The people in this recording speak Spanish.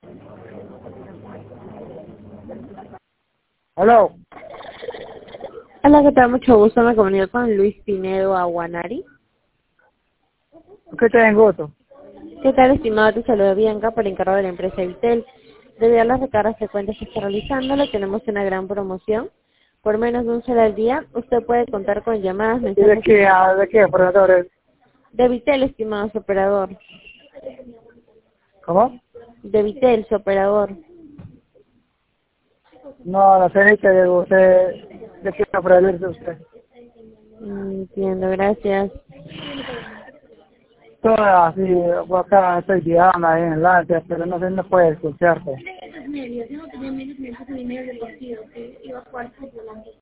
Hello. Hola, ¿qué tal? Mucho gusto. Me comunico con Luis Pinedo Aguanari. ¿Qué tengo gusto? ¿Qué tal, estimado? Te saluda Bianca por encargo de la empresa Vitel. Debido a las recargas frecuentes que está realizando, le tenemos una gran promoción. Por menos de un solo al día, usted puede contar con llamadas, ¿Y de mensajes qué, de qué operadores? de Vitel, estimado su operador. ¿Cómo? De Vitel, su operador. No, la señorita de usted, ¿de qué operador es usted? Entiendo, gracias. Toda así, por acá estoy guiando ahí en Lancia, pero no sé, no puede escucharte.